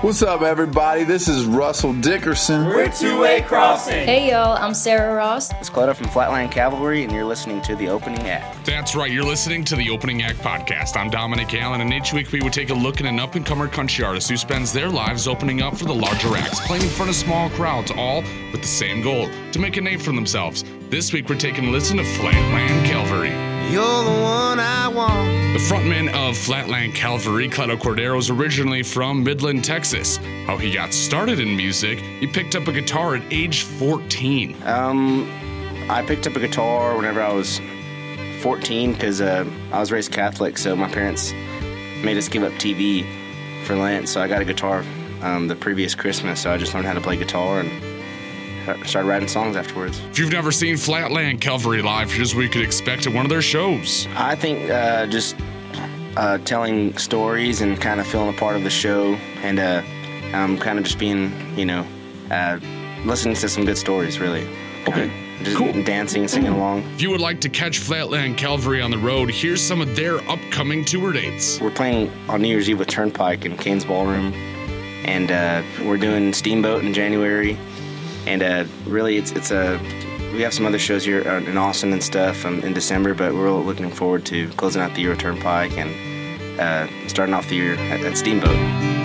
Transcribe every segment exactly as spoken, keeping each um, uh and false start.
What's up, everybody? This is Russell Dickerson. We're Two-Way Crossing. Hey, y'all. I'm Sarah Ross. It's Cleto from Flatland Cavalry, and you're listening to The Opening Act. That's right. You're listening to The Opening Act podcast. I'm Dominic Allen, and each week we would take a look at an up-and-comer country artist who spends their lives opening up for the larger acts, playing in front of small crowds, all with the same goal, to make a name for themselves. This week we're taking a listen to Flatland Cavalry. You're the one I want. The frontman of Flatland Cavalry, Cleto Cordero, is originally from Midland, Texas. How he got started in music, he picked up a guitar at age fourteen. Um, I picked up a guitar whenever I was fourteen because uh, I was raised Catholic, so my parents made us give up T V for Lent, so I got a guitar um, the previous Christmas, so I just learned how to play guitar and started writing songs afterwards. If you've never seen Flatland Cavalry live, here's what you could expect at one of their shows. I think uh, just uh, telling stories and kind of feeling a part of the show, and uh, um, kind of just being, you know, uh, listening to some good stories, really. Okay. Uh, just cool. Dancing, singing along. If you would like to catch Flatland Cavalry on the road, here's some of their upcoming tour dates. We're playing on New Year's Eve with Turnpike in Kane's Ballroom, and uh, we're doing Steamboat in January. And uh, really, it's it's a we have some other shows here in Austin and stuff um, in December, but we're looking forward to closing out the year at Turnpike and uh, starting off the year at, at Steamboat.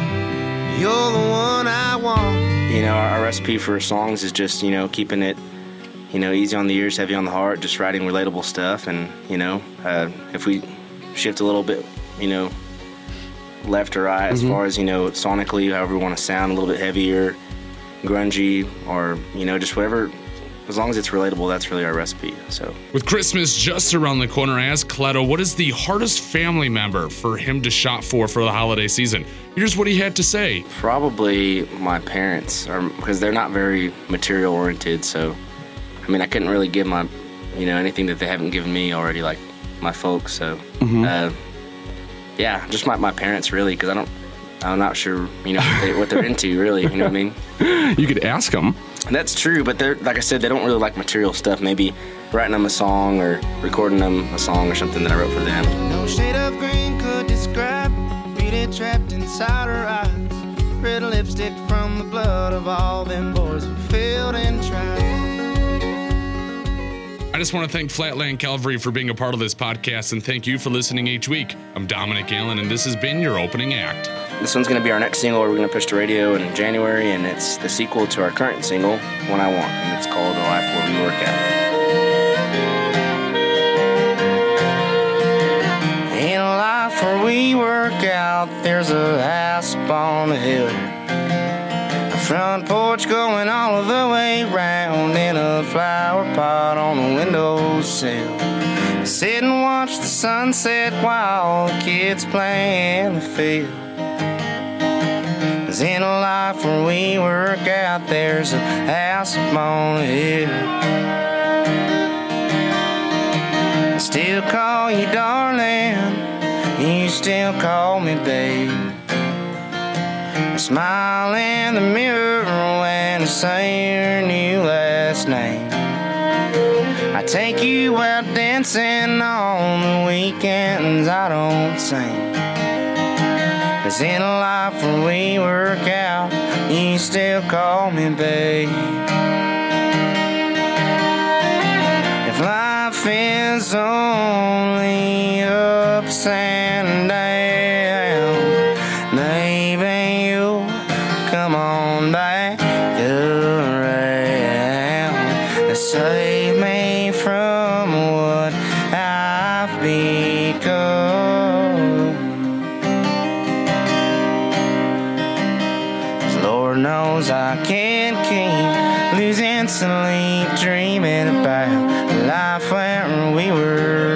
You're the one I want. You know, our, our recipe for songs is just, you know, keeping it, you know, easy on the ears, heavy on the heart, just writing relatable stuff. And, you know, uh, if we shift a little bit, you know, left or right, mm-hmm. as far as, you know, sonically, however we want to sound, a little bit heavier, grungy, or, you know, just whatever, as long as it's relatable, that's really our recipe. So with Christmas just around the corner, as Cleto, what is the hardest family member for him to shop for for the holiday season? Here's what he had to say. Probably my parents, or because they're not very material oriented. So I mean, I couldn't really give my, you know, anything that they haven't given me already, like my folks. So mm-hmm. uh, yeah, just my, my parents, really, because I don't I'm not sure, you know, what, they, what they're into, really. You know what I mean? You could ask them. That's true, but they're, like I said, they don't really like material stuff. Maybe writing them a song or recording them a song or something that I wrote for them. No shade of green could describe beauty trapped inside her eyes. Red lipstick from the blood of all them boys who failed and tried. I just want to thank Flatland Cavalry for being a part of this podcast, and thank you for listening each week. I'm Dominic Allen, and this has been your opening act. This one's going to be our next single we're going to push to radio in January, and it's the sequel to our current single, One I Want, and it's called The Life Where We Work Out. In a life where we work out, there's a house up on the hill, a front porch going all of the way round, and a flower pot on the windowsill. Sit and watch the sunset while the kids play in the field. In a life where we work out, there's a house up on the hill. I still call you darling, you still call me babe. I smile in the mirror when I say your new last name. I take you out dancing on the weekends, I don't sing. Cause in a life where we work out, you still call me babe. If life is only ups and down, maybe you'll come on back around to save me from what I've become. Lord knows I can't keep losing sleep, dreaming about a life where we were